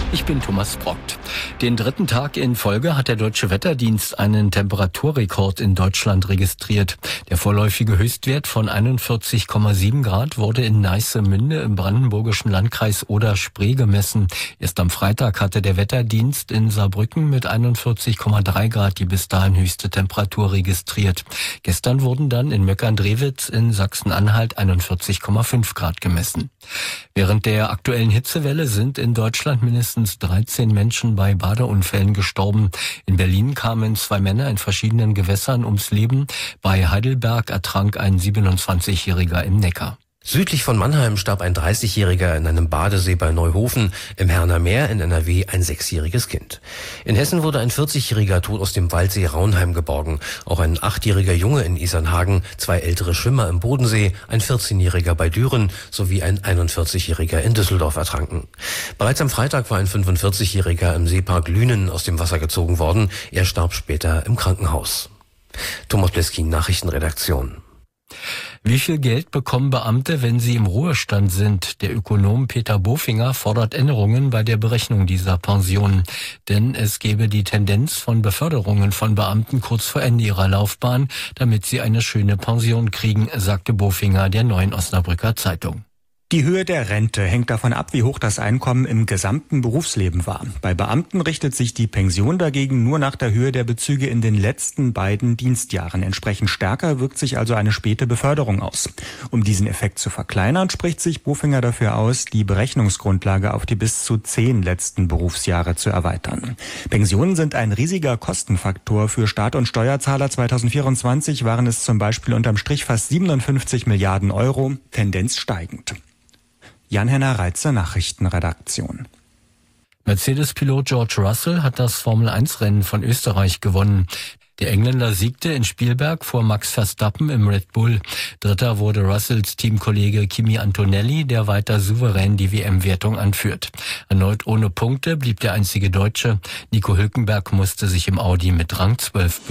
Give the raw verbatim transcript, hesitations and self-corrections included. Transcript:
Ich bin Thomas Brockt. Den dritten Tag in Folge hat der Deutsche Wetterdienst einen Temperaturrekord in Deutschland registriert. Der vorläufige Höchstwert von einundvierzig Komma sieben Grad wurde in Neissemünde im brandenburgischen Landkreis Oder-Spree gemessen. Erst am Freitag hatte der Wetterdienst in Saarbrücken mit einundvierzig Komma drei Grad die bis dahin höchste Temperatur registriert. Gestern wurden dann in Möckern-Drewitz in Sachsen-Anhalt einundvierzig Komma fünf Grad gemessen. Während der aktuellen Hitzewelle sind in Deutschland mindestens dreizehn Menschen bei Badeunfällen gestorben. In Berlin kamen zwei Männer in verschiedenen Gewässern ums Leben. Bei Heidelberg ertrank ein siebenundzwanzigjähriger im Neckar. Südlich von Mannheim starb ein dreißigjähriger in einem Badesee bei Neuhofen, im Herner Meer in N R W ein sechsjähriges Kind. In Hessen wurde ein vierzigjähriger tot aus dem Waldsee Raunheim geborgen. Auch ein achtjähriger Junge in Isernhagen, zwei ältere Schwimmer im Bodensee, ein vierzehnjähriger bei Düren sowie ein einundvierzigjähriger in Düsseldorf ertranken. Bereits am Freitag war ein fünfundvierzigjähriger im Seepark Lünen aus dem Wasser gezogen worden. Er starb später im Krankenhaus. Thomas Bleskin, Nachrichtenredaktion. Wie viel Geld bekommen Beamte, wenn sie im Ruhestand sind? Der Ökonom Peter Bofinger fordert Änderungen bei der Berechnung dieser Pensionen. Denn es gebe die Tendenz von Beförderungen von Beamten kurz vor Ende ihrer Laufbahn, damit sie eine schöne Pension kriegen, sagte Bofinger der Neuen Osnabrücker Zeitung. Die Höhe der Rente hängt davon ab, wie hoch das Einkommen im gesamten Berufsleben war. Bei Beamten richtet sich die Pension dagegen nur nach der Höhe der Bezüge in den letzten beiden Dienstjahren. Entsprechend stärker wirkt sich also eine späte Beförderung aus. Um diesen Effekt zu verkleinern, spricht sich Bofinger dafür aus, die Berechnungsgrundlage auf die bis zu zehn letzten Berufsjahre zu erweitern. Pensionen sind ein riesiger Kostenfaktor für Staat und Steuerzahler. zweitausendvierundzwanzig waren es zum Beispiel unterm Strich fast siebenundfünfzig Milliarden Euro, Tendenz steigend. Jan-Henner Reitzer, Nachrichtenredaktion. Mercedes-Pilot George Russell hat das Formel eins Rennen von Österreich gewonnen. Der Engländer siegte in Spielberg vor Max Verstappen im Red Bull. Dritter wurde Russells Teamkollege Kimi Antonelli, der weiter souverän die W M-Wertung anführt. Erneut ohne Punkte blieb der einzige Deutsche. Nico Hülkenberg musste sich im Audi mit Rang zwölf